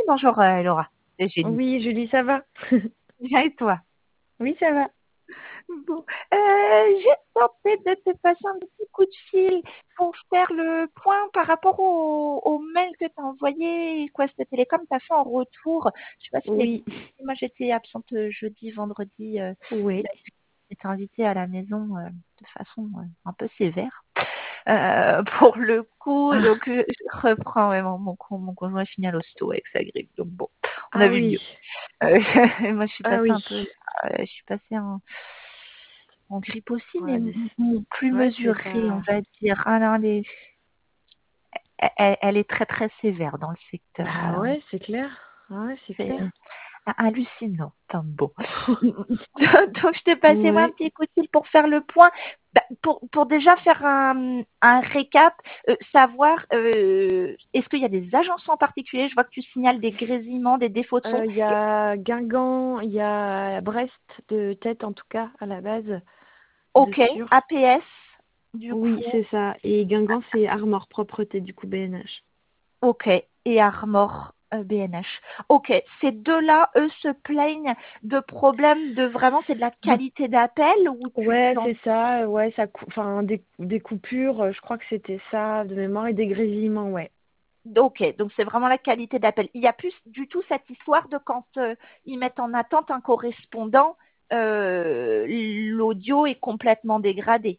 bonjour Laura, c'est Jenny. Oui, Julie, ça va? Bien et toi? Oui, ça va. Bon, j'ai tenté de te passer un petit coup de fil pour faire le point par rapport au mail que tu as envoyé, Quest Télécom t'a fait en retour. Je sais pas si les... Oui, Moi j'étais absente jeudi, vendredi, oui. j'étais invitée à la maison de façon un peu sévère. Pour le coup, Ah, donc je reprends vraiment mon conjoint finit à l'hosto avec sa grippe, donc bon, on a ah vu oui, mieux. Moi, je suis ah passée oui. un peu, je suis passée en grippe aussi, mais Ouais, plus ouais, c'est mesurée, on pas. va dire. Ah non, elle est très très sévère dans le secteur. Bah ouais, c'est clair. Ah ouais, c'est C'est clair. hallucinant. Enfin, bon. Donc, je t'ai passé moi un Ouais. petit coup de fil pour faire le point. Bah, pour déjà faire un récap, savoir est-ce qu'il y a des agences en particulier? Je vois que tu signales des grésillements, des défauts de son. Il y a Guingamp, il y a Brest de tête en tout cas à la base, de Ok, sûr. APS, du Oui, coup. c'est ça. Et Guingamp, c'est Armor Propreté du coup BNH. Ok, et Armor BNH. Ok, ces deux-là, eux, se plaignent de problèmes de vraiment, c'est de la De... qualité d'appel ou tu Ouais, en... c'est ça. Ouais, enfin des coupures. Je crois que c'était ça de mémoire et des grésillements. Ouais. Ok, donc c'est vraiment la qualité d'appel. Il n'y a plus du tout cette histoire de quand ils mettent en attente un correspondant, l'audio est complètement dégradé.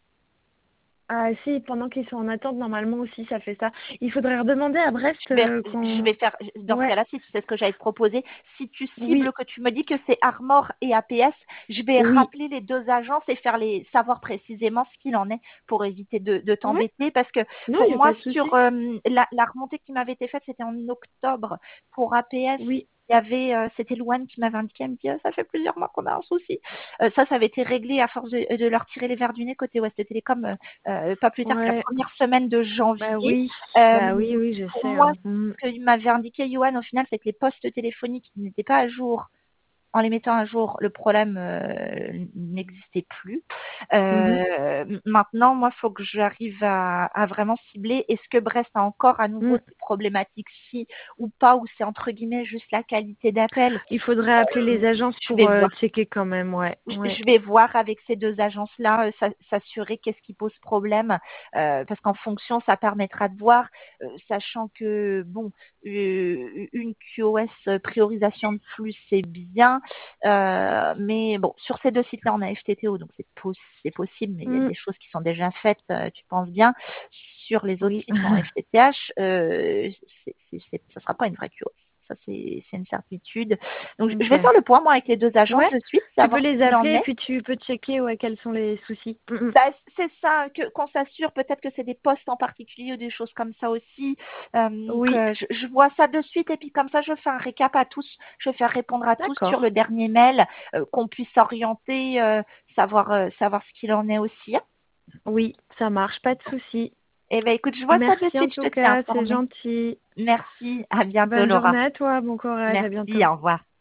Ah si, pendant qu'ils sont en attente, normalement aussi, ça fait ça. Il faudrait redemander à Brest Je vais faire, dans ce Ouais, cas-là, si c'est ce que j'allais te proposer, si tu cibles, oui, que tu me dis que c'est Armor et APS, je vais oui. rappeler les deux agences et faire savoir précisément ce qu'il en est pour éviter de Ouais, t'embêter. Parce que non, il pour n'y a moi, pas de souci. sur la remontée qui m'avait été faite, c'était en octobre. Pour APS, Oui. il y avait, c'était Louane qui m'avait indiqué, elle me dit, ah, ça fait plusieurs mois qu'on a un souci. Ça avait été réglé à force de leur tirer les verres du nez côté Ouest Télécom, pas plus tard que la Ouais, première semaine de bah janvier. oui. Bah Euh, oui, oui, je pour sais, moi, hein. Mm. ce qu'il m'avait indiqué Johan au final, c'est que les postes téléphoniques n'étaient pas à jour. En les mettant à jour, le problème n'existait plus. Mhm. Maintenant, moi, il faut que j'arrive à vraiment cibler. Est-ce que Brest a encore à nouveau Mm. ces problématiques-ci ou pas, ou c'est entre guillemets juste la qualité d'appel? Il faudrait appeler les agences Je pour vais voir. checker quand même, ouais. Ouais. Je vais voir avec ces deux agences-là, s'assurer qu'est-ce qui pose problème, parce qu'en fonction, ça permettra de voir, sachant que bon, une QoS priorisation de flux, c'est bien, mais bon, sur ces deux sites-là, on a FTTO, donc c'est possible, mais il y a Mm. des choses qui sont déjà faites, tu penses bien. Sur les autres Oui. sites en FTTH, ça sera pas une vraie QoS. Ça, c'est une certitude. Donc, je Ok. vais faire le point, moi, avec les deux agences Ouais, de suite, tu peux savoir les ce qu'il en appeler et est. puis tu peux checker ouais, quels sont les soucis. Mm, mm. Bah, c'est ça, qu'on s'assure, peut-être que c'est des postes en particulier ou des choses comme ça aussi. Donc, Oui, je vois ça de suite et puis comme ça, je fais un récap à tous. Je vais faire répondre à tous sur d'accord. le dernier mail, qu'on puisse orienter, savoir ce qu'il en est aussi. Oui, ça marche, pas de souci. Eh ben, écoute, je vois ça de Merci en suite, tout je te tiens cas, c'est informé. gentil. Merci, à bientôt, Bonne Laura. journée à toi, bon courage, à Merci, bientôt. au revoir.